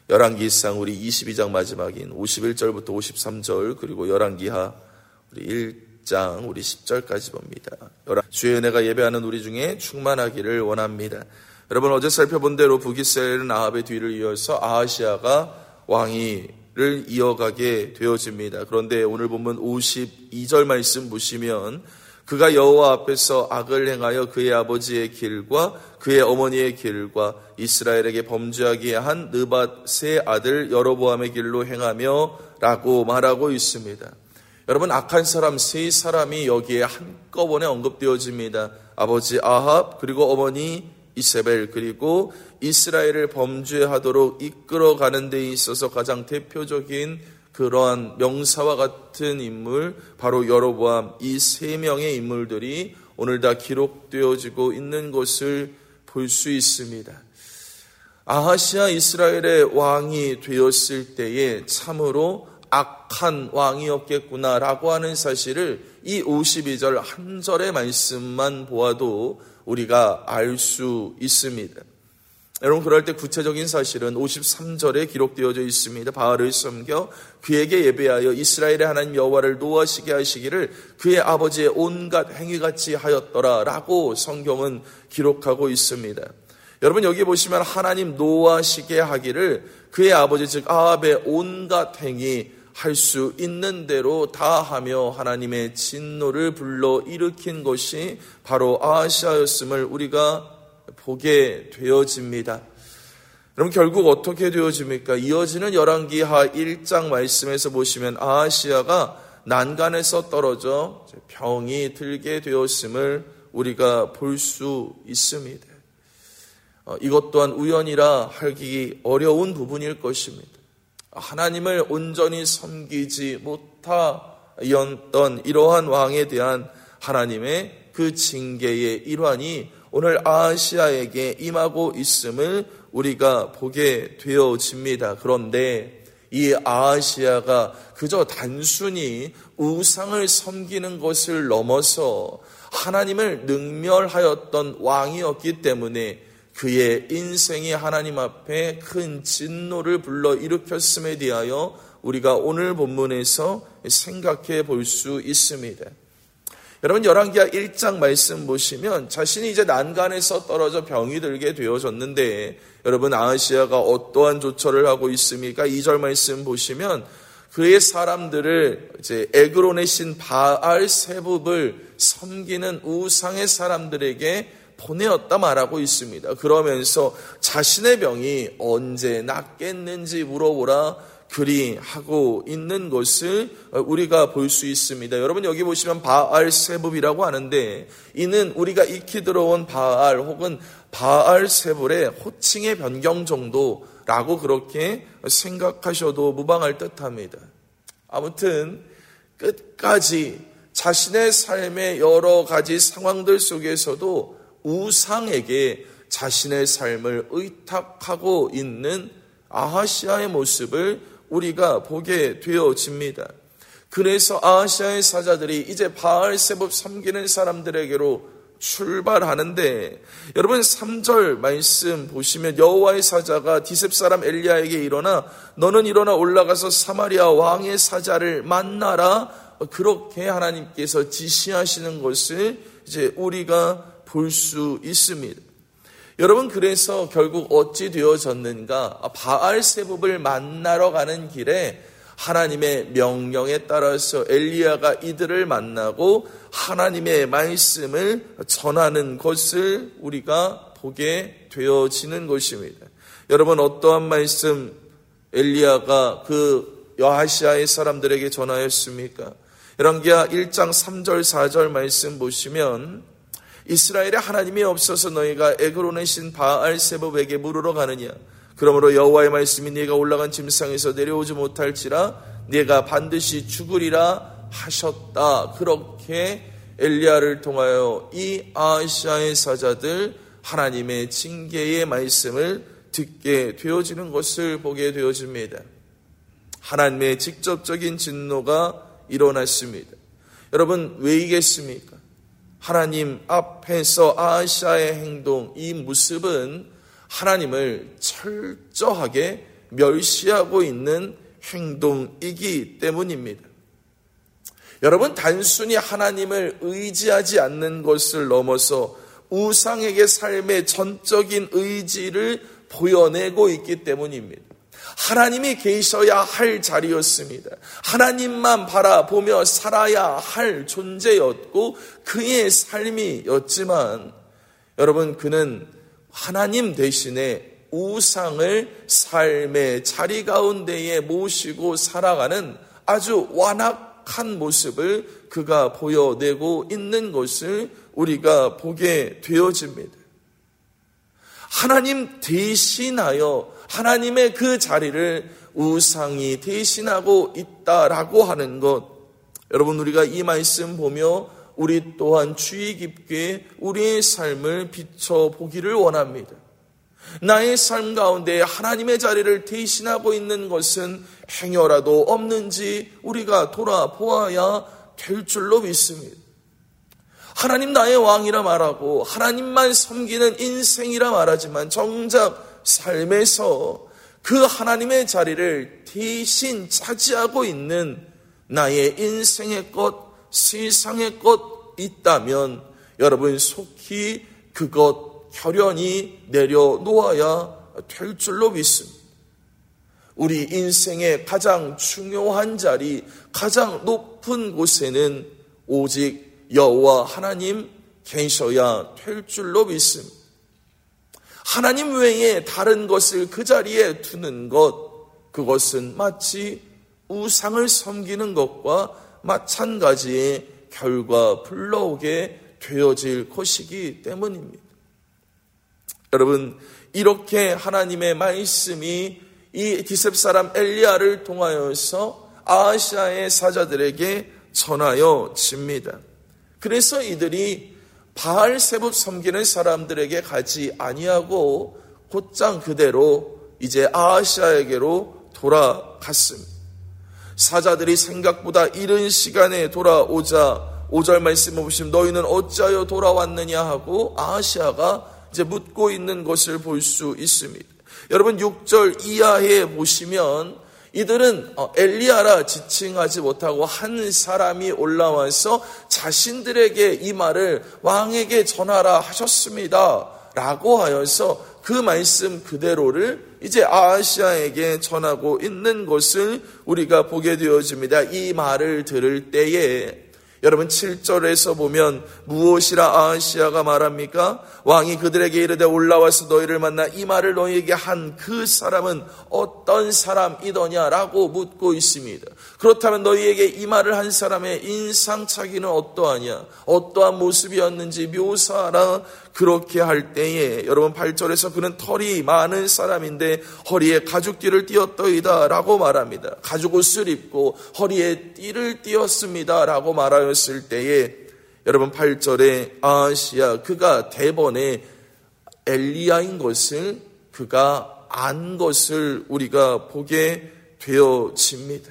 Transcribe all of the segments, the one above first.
열왕기상 우리 22장 마지막인 51절부터 53절, 그리고 열왕기하 우리 1장 우리 10절까지 봅니다. 주의 은혜가 예배하는 우리 중에 충만하기를 원합니다. 여러분, 어제 살펴본 대로 북이스라엘은 아합의 뒤를 이어서 아하시아가 왕위를 이어가게 되어집니다. 그런데 오늘 본문 52절 말씀 보시면 그가 여호와 앞에서 악을 행하여 그의 아버지의 길과 그의 어머니의 길과 이스라엘에게 범죄하게 한 느밧의 아들 여로보암의 길로 행하며 라고 말하고 있습니다. 여러분, 악한 사람 세 사람이 여기에 한꺼번에 언급되어집니다. 아버지 아합, 그리고 어머니 이세벨, 그리고 이스라엘을 범죄하도록 이끌어가는 데 있어서 가장 대표적인 그러한 명사와 같은 인물, 바로 여로보암, 이 세 명의 인물들이 오늘 다 기록되어지고 있는 것을 볼 수 있습니다. 아하시아 이스라엘의 왕이 되었을 때에 참으로 악한 왕이었겠구나라고 하는 사실을 이 52절 한 절의 말씀만 보아도 우리가 알 수 있습니다. 여러분, 그럴 때 구체적인 사실은 53절에 기록되어져 있습니다. 바알을 섬겨 그에게 예배하여 이스라엘의 하나님 여호와를 노하시게 하시기를 그의 아버지의 온갖 행위같이 하였더라 라고 성경은 기록하고 있습니다. 여러분, 여기 보시면 하나님 노하시게 하기를 그의 아버지 즉 아합의 온갖 행위 할 수 있는 대로 다 하며 하나님의 진노를 불러일으킨 것이 바로 아하시아였음을 우리가 보게 되어집니다. 그럼 결국 어떻게 되어집니까? 이어지는 열왕기하 1장 말씀에서 보시면 아하시아가 난간에서 떨어져 병이 들게 되었음을 우리가 볼 수 있습니다. 이것 또한 우연이라 하기 어려운 부분일 것입니다. 하나님을 온전히 섬기지 못하였던 이러한 왕에 대한 하나님의 그 징계의 일환이 오늘 아하시아에게 임하고 있음을 우리가 보게 되어집니다. 그런데 이 아하시아가 그저 단순히 우상을 섬기는 것을 넘어서 하나님을 능멸하였던 왕이었기 때문에 그의 인생이 하나님 앞에 큰 진노를 불러일으켰음에 대하여 우리가 오늘 본문에서 생각해 볼 수 있습니다. 여러분, 열왕기하 1장 말씀 보시면 자신이 이제 난간에서 떨어져 병이 들게 되어졌는데 여러분, 아하시아가 어떠한 조처를 하고 있습니까? 2절 말씀 보시면 그의 사람들을 이제 에그론의 신 바알 세붑을 섬기는 우상의 사람들에게 보내었다 말하고 있습니다. 그러면서 자신의 병이 언제 낫겠는지 물어보라 그리 하고 있는 것을 우리가 볼 수 있습니다. 여러분, 여기 보시면 바알 세붑이라고 하는데 이는 우리가 익히 들어온 바알 혹은 바알 세불의 호칭의 변경 정도라고 그렇게 생각하셔도 무방할 듯합니다. 아무튼 끝까지 자신의 삶의 여러 가지 상황들 속에서도 우상에게 자신의 삶을 의탁하고 있는 아하시아의 모습을 우리가 보게 되어집니다. 그래서 아하시아의 사자들이 이제 바알 세붑 섬기는 사람들에게로 출발하는데 여러분, 3절 말씀 보시면 여호와의 사자가 디셉 사람 엘리야에게 일어나 너는 일어나 올라가서 사마리아 왕의 사자를 만나라, 그렇게 하나님께서 지시하시는 것을 이제 우리가 볼 수 있습니다. 여러분, 그래서 결국 어찌 되어졌는가? 바알 세붑을 만나러 가는 길에 하나님의 명령에 따라서 엘리야가 이들을 만나고 하나님의 말씀을 전하는 것을 우리가 보게 되어지는 것입니다. 여러분, 어떠한 말씀 엘리야가 그 여하시아의 사람들에게 전하였습니까? 열왕기하 1장 3절 4절 말씀 보시면 이스라엘에 하나님이 없어서 너희가 에그론의 신 바알 세붑에게 물으러 가느냐? 그러므로 여호와의 말씀이 네가 올라간 짐상에서 내려오지 못할지라 네가 반드시 죽으리라 하셨다. 그렇게 엘리야를 통하여 이 아하시아의 사자들 하나님의 징계의 말씀을 듣게 되어지는 것을 보게 되어집니다. 하나님의 직접적인 진노가 일어났습니다. 여러분, 왜이겠습니까? 하나님 앞에서 아하시아의 행동, 이 모습은 하나님을 철저하게 멸시하고 있는 행동이기 때문입니다. 여러분, 단순히 하나님을 의지하지 않는 것을 넘어서 우상에게 삶의 전적인 의지를 보여내고 있기 때문입니다. 하나님이 계셔야 할 자리였습니다. 하나님만 바라보며 살아야 할 존재였고 그의 삶이었지만 여러분, 그는 하나님 대신에 우상을 삶의 자리 가운데에 모시고 살아가는 아주 완악한 모습을 그가 보여내고 있는 것을 우리가 보게 되어집니다. 하나님 대신하여 하나님의 그 자리를 우상이 대신하고 있다라고 하는 것, 여러분, 우리가 이 말씀 보며 우리 또한 주의 깊게 우리의 삶을 비춰보기를 원합니다. 나의 삶 가운데 하나님의 자리를 대신하고 있는 것은 행여라도 없는지 우리가 돌아보아야 될 줄로 믿습니다. 하나님 나의 왕이라 말하고 하나님만 섬기는 인생이라 말하지만 정작 삶에서 그 하나님의 자리를 대신 차지하고 있는 나의 인생의 것, 세상의 것 있다면 여러분, 속히 그것 결연히 내려놓아야 될 줄로 믿습니다. 우리 인생의 가장 중요한 자리, 가장 높은 곳에는 오직 여호와 하나님 계셔야 될 줄로 믿습니다. 하나님 외에 다른 것을 그 자리에 두는 것, 그것은 마치 우상을 섬기는 것과 마찬가지의 결과 불러오게 되어질 것이기 때문입니다. 여러분, 이렇게 하나님의 말씀이 이 디셉 사람 엘리야를 통하여서 아하시아의 사자들에게 전하여집니다. 그래서 이들이 바알세봇 섬기는 사람들에게 가지 아니하고 곧장 그대로 이제 아하시아에게로 돌아갔습니다. 사자들이 생각보다 이른 시간에 돌아오자 5절 말씀을 보시면 너희는 어찌하여 돌아왔느냐 하고 아하시아가 이제 묻고 있는 것을 볼 수 있습니다. 여러분, 6절 이하에 보시면 이들은 엘리야라 지칭하지 못하고 한 사람이 올라와서 자신들에게 이 말을 왕에게 전하라 하셨습니다 라고 하여서 그 말씀 그대로를 이제 아하시아에게 전하고 있는 것을 우리가 보게 되어집니다. 이 말을 들을 때에 여러분, 7절에서 보면 무엇이라 아하시아가 말합니까? 왕이 그들에게 이르되 올라와서 너희를 만나 이 말을 너희에게 한 그 사람은 어떤 사람이더냐라고 묻고 있습니다. 그렇다면 너희에게 이 말을 한 사람의 인상착의는 어떠하냐? 어떠한 모습이었는지 묘사하라. 그렇게 할 때에 여러분 8절에서 그는 털이 많은 사람인데 허리에 가죽띠를 띠었더이다 라고 말합니다. 가죽옷을 입고 허리에 띠를 띠었습니다 라고 말하였을 때에 여러분 8절에 아하시아 그가 대번에 엘리야인 것을 그가 안 것을 우리가 보게 되어집니다.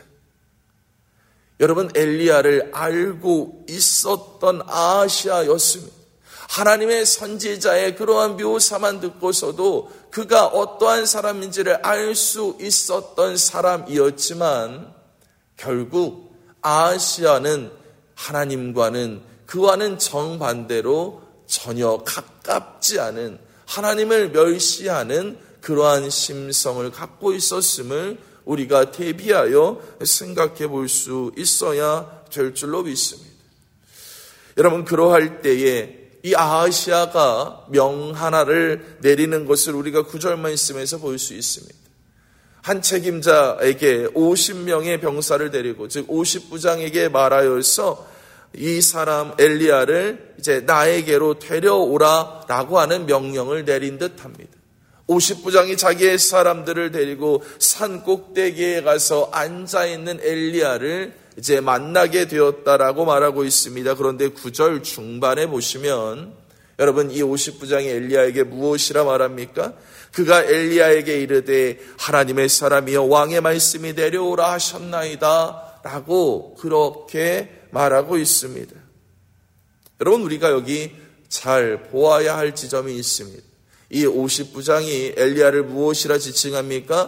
여러분, 엘리야를 알고 있었던 아하시아였습니다. 하나님의 선지자의 그러한 묘사만 듣고서도 그가 어떠한 사람인지를 알 수 있었던 사람이었지만 결국 아하시아는 하나님과는 그와는 정반대로 전혀 가깝지 않은 하나님을 멸시하는 그러한 심성을 갖고 있었음을 우리가 대비하여 생각해 볼 수 있어야 될 줄로 믿습니다. 여러분, 그러할 때에 이 아하시아가 명 하나를 내리는 것을 우리가 9절 말씀에서 볼 수 있습니다. 한 책임자에게 50명의 병사를 데리고 즉 50부장에게 말하여서 이 사람 엘리야를 이제 나에게로 데려오라라고 하는 명령을 내린 듯합니다. 50부장이 자기의 사람들을 데리고 산 꼭대기에 가서 앉아있는 엘리야를 이제 만나게 되었다라고 말하고 있습니다. 그런데 9절 중반에 보시면 여러분, 이 50부장이 엘리야에게 무엇이라 말합니까? 그가 엘리야에게 이르되 하나님의 사람이여 왕의 말씀이 내려오라 하셨나이다 라고 그렇게 말하고 있습니다. 여러분, 우리가 여기 잘 보아야 할 지점이 있습니다. 이 50부장이 엘리야를 무엇이라 지칭합니까?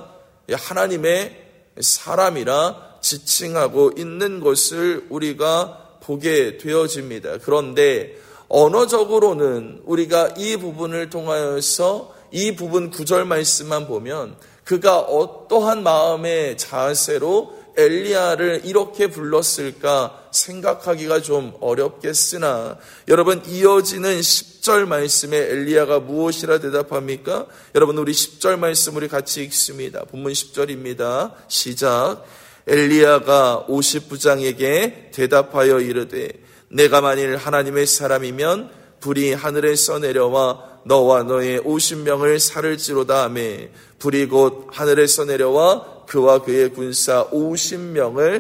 하나님의 사람이라 지칭하고 있는 것을 우리가 보게 되어집니다. 그런데 언어적으로는 우리가 이 부분을 통하여서 이 부분 9절 말씀만 보면 그가 어떠한 마음의 자세로 엘리야를 이렇게 불렀을까 생각하기가 좀 어렵겠으나 여러분 이어지는 10절 말씀에 엘리야가 무엇이라 대답합니까? 여러분 우리 10절 말씀 우리 같이 읽습니다. 본문 10절입니다. 시작. 엘리야가 50부장에게 대답하여 이르되 내가 만일 하나님의 사람이면 불이 하늘에서 내려와 너와 너의 50명을 살을지로다 하매 불이 곧 하늘에서 내려와 그와 그의 군사 50명을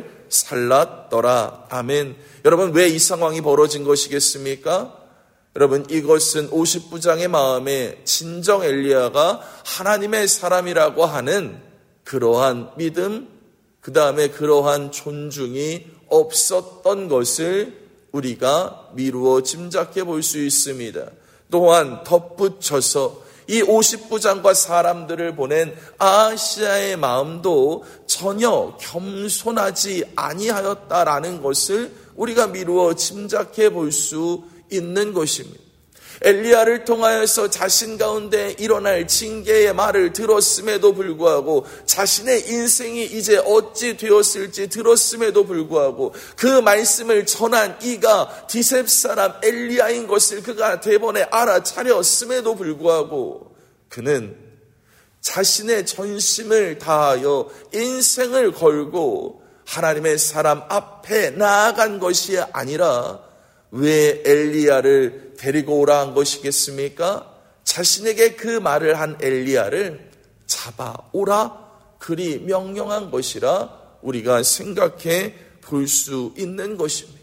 살랐더라. 아멘. 여러분 왜 이 상황이 벌어진 것이겠습니까? 여러분 이것은 50부장의 마음에 진정 엘리야가 하나님의 사람이라고 하는 그러한 믿음, 그 다음에 그러한 존중이 없었던 것을 우리가 미루어 짐작해 볼 수 있습니다. 또한 덧붙여서 이 50부장과 사람들을 보낸 아하시야의 마음도 전혀 겸손하지 아니하였다라는 것을 우리가 미루어 짐작해 볼 수 있는 것입니다. 엘리야를 통하여서 자신 가운데 일어날 징계의 말을 들었음에도 불구하고 자신의 인생이 이제 어찌 되었을지 들었음에도 불구하고 그 말씀을 전한 이가 디셉 사람 엘리야인 것을 그가 대번에 알아차렸음에도 불구하고 그는 자신의 전심을 다하여 인생을 걸고 하나님의 사람 앞에 나아간 것이 아니라 왜 엘리야를 데리고 오라 한 것이겠습니까? 자신에게 그 말을 한 엘리야를 잡아오라 그리 명령한 것이라 우리가 생각해 볼 수 있는 것입니다.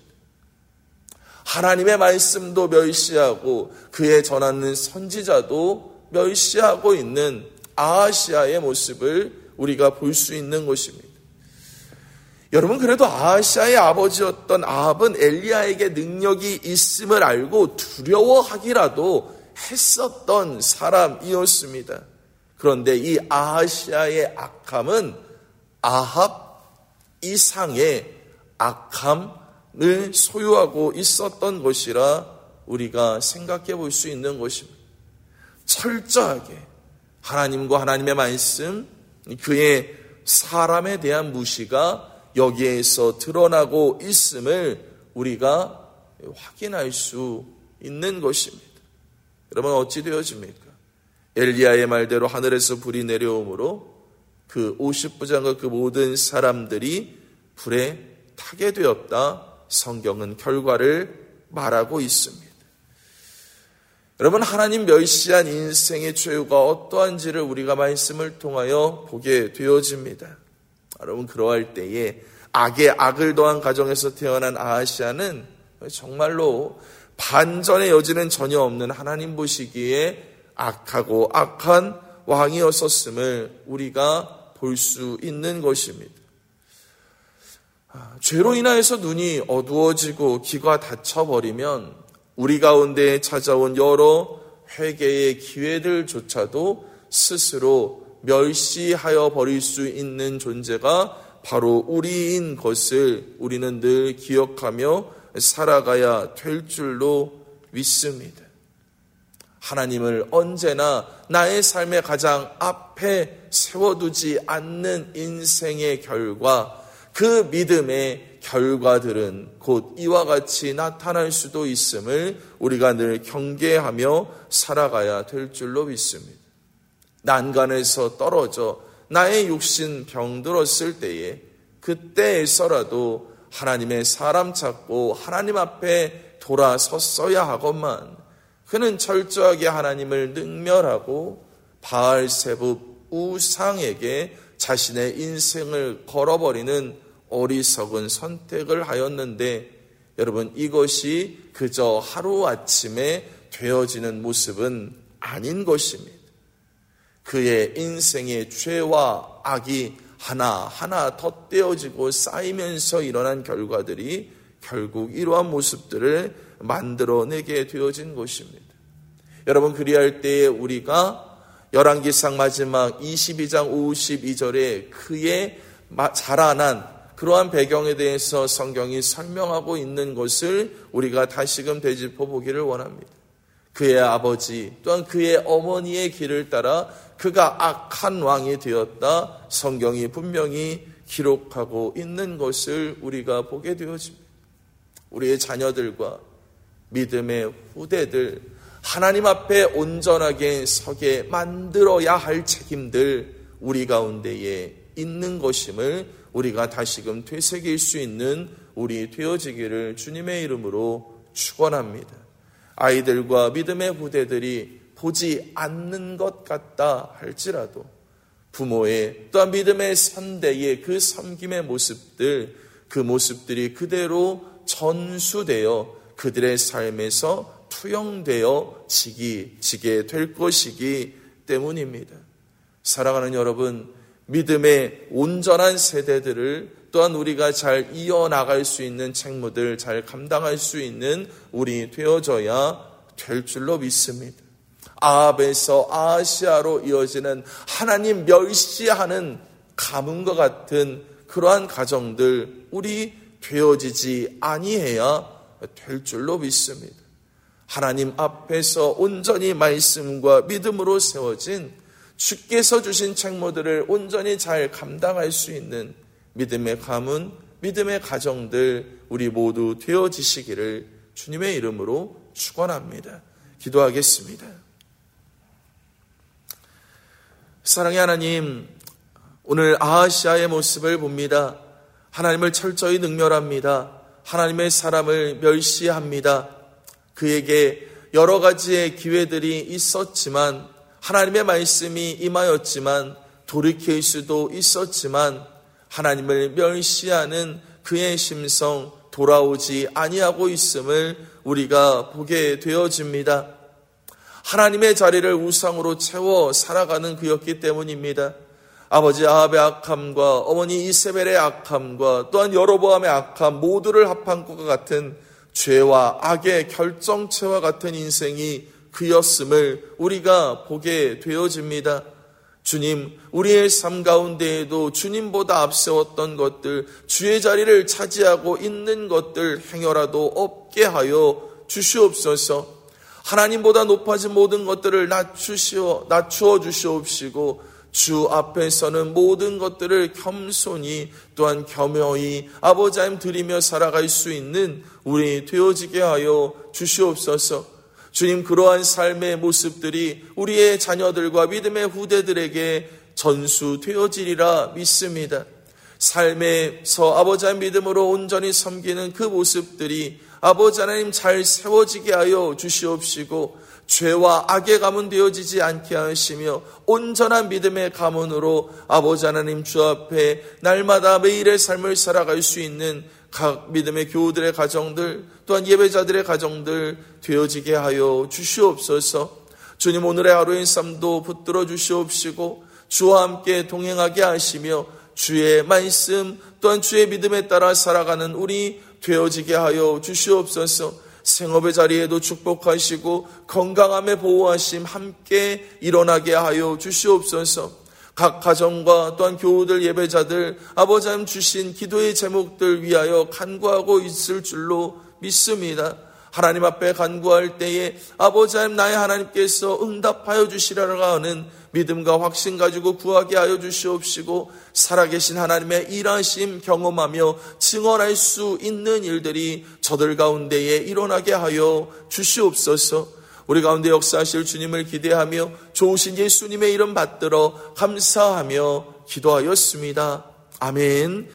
하나님의 말씀도 멸시하고 그의 전하는 선지자도 멸시하고 있는 아하시야의 모습을 우리가 볼 수 있는 것입니다. 여러분 그래도 아하시야의 아버지였던 아합은 엘리야에게 능력이 있음을 알고 두려워하기라도 했었던 사람이었습니다. 그런데 이 아하시야의 악함은 아합 이상의 악함을 소유하고 있었던 것이라 우리가 생각해 볼 수 있는 것입니다. 철저하게 하나님과 하나님의 말씀, 그의 사람에 대한 무시가 여기에서 드러나고 있음을 우리가 확인할 수 있는 것입니다. 여러분 어찌 되어집니까? 엘리야의 말대로 하늘에서 불이 내려오므로 그 50부장과 그 모든 사람들이 불에 타게 되었다. 성경은 결과를 말하고 있습니다. 여러분 하나님 멸시한 인생의 최후가 어떠한지를 우리가 말씀을 통하여 보게 되어집니다. 여러분 그러할 때에 악에 악을 더한 가정에서 태어난 아하시야는 정말로 반전의 여지는 전혀 없는 하나님 보시기에 악하고 악한 왕이었었음을 우리가 볼 수 있는 것입니다. 죄로 인하여서 눈이 어두워지고 귀가 닫혀버리면 우리 가운데 찾아온 여러 회개의 기회들조차도 스스로 멸시하여 버릴 수 있는 존재가 바로 우리인 것을 우리는 늘 기억하며 살아가야 될 줄로 믿습니다. 하나님을 언제나 나의 삶의 가장 앞에 세워두지 않는 인생의 결과, 그 믿음의 결과들은 곧 이와 같이 나타날 수도 있음을 우리가 늘 경계하며 살아가야 될 줄로 믿습니다. 난간에서 떨어져 나의 육신 병들었을 때에 그때에서라도 하나님의 사람 찾고 하나님 앞에 돌아섰어야 하건만 그는 철저하게 하나님을 능멸하고 바알세붑 우상에게 자신의 인생을 걸어버리는 어리석은 선택을 하였는데 여러분 이것이 그저 하루아침에 되어지는 모습은 아닌 것입니다. 그의 인생의 죄와 악이 하나하나 덧대어지고 쌓이면서 일어난 결과들이 결국 이러한 모습들을 만들어내게 되어진 것입니다. 여러분 그리할 때에 우리가 열왕기상 마지막 22장 52절에 그의 자라난 그러한 배경에 대해서 성경이 설명하고 있는 것을 우리가 다시금 되짚어 보기를 원합니다. 그의 아버지 또한 그의 어머니의 길을 따라 그가 악한 왕이 되었다. 성경이 분명히 기록하고 있는 것을 우리가 보게 되어집니다. 우리의 자녀들과 믿음의 후대들, 하나님 앞에 온전하게 서게 만들어야 할 책임들 우리 가운데에 있는 것임을 우리가 다시금 되새길 수 있는 우리 되어지기를 주님의 이름으로 축원합니다. 아이들과 믿음의 후대들이 보지 않는 것 같다 할지라도 부모의 또한 믿음의 선대의 그 섬김의 모습들, 그 모습들이 그대로 전수되어 그들의 삶에서 투영되어 지게 될 것이기 때문입니다. 사랑하는 여러분, 믿음의 온전한 세대들을 또한 우리가 잘 이어나갈 수 있는 책무들 잘 감당할 수 있는 우리 되어져야 될 줄로 믿습니다. 아합에서 아하시아로 이어지는 하나님 멸시하는 가문과 같은 그러한 가정들 우리 되어지지 아니해야 될 줄로 믿습니다. 하나님 앞에서 온전히 말씀과 믿음으로 세워진 주께서 주신 책무들을 온전히 잘 감당할 수 있는 믿음의 가문, 믿음의 가정들 우리 모두 되어지시기를 주님의 이름으로 축원합니다. 기도하겠습니다. 사랑의 하나님, 오늘 아하시아의 모습을 봅니다. 하나님을 철저히 능멸합니다. 하나님의 사람을 멸시합니다. 그에게 여러 가지의 기회들이 있었지만 하나님의 말씀이 임하였지만 돌이킬 수도 있었지만 하나님을 멸시하는 그의 심성 돌아오지 아니하고 있음을 우리가 보게 되어집니다. 하나님의 자리를 우상으로 채워 살아가는 그였기 때문입니다. 아버지 아합의 악함과 어머니 이세벨의 악함과 또한 여로보암의 악함 모두를 합한 것과 같은 죄와 악의 결정체와 같은 인생이 그였음을 우리가 보게 되어집니다. 주님, 우리의 삶 가운데에도 주님보다 앞세웠던 것들, 주의 자리를 차지하고 있는 것들 행여라도 없게 하여 주시옵소서. 하나님보다 높아진 모든 것들을 낮추어 주시옵시고 주 앞에서는 모든 것들을 겸손히 또한 겸허히 아버지 하나님 드리며 살아갈 수 있는 우리 되어지게 하여 주시옵소서. 주님, 그러한 삶의 모습들이 우리의 자녀들과 믿음의 후대들에게 전수되어지리라 믿습니다. 삶에서 아버지 하나님 믿음으로 온전히 섬기는 그 모습들이 아버지 하나님 잘 세워지게 하여 주시옵시고 죄와 악의 가문 되어지지 않게 하시며 온전한 믿음의 가문으로 아버지 하나님 주 앞에 날마다 매일의 삶을 살아갈 수 있는 각 믿음의 교우들의 가정들 또한 예배자들의 가정들 되어지게 하여 주시옵소서. 주님, 오늘의 하루의 삶도 붙들어 주시옵시고 주와 함께 동행하게 하시며 주의 말씀 또한 주의 믿음에 따라 살아가는 우리 되어지게 하여 주시옵소서. 생업의 자리에도 축복하시고 건강함의 보호하심 함께 일어나게 하여 주시옵소서. 각 가정과 또한 교우들 예배자들 아버지 하나님 주신 기도의 제목들 위하여 간구하고 있을 줄로 믿습니다. 하나님 앞에 간구할 때에 아버지 하나님 나의 하나님께서 응답하여 주시라고 하는 믿음과 확신 가지고 구하게 하여 주시옵시고 살아계신 하나님의 일하심 경험하며 증언할 수 있는 일들이 저들 가운데에 일어나게 하여 주시옵소서. 우리 가운데 역사하실 주님을 기대하며 좋으신 예수님의 이름 받들어 감사하며 기도하였습니다. 아멘.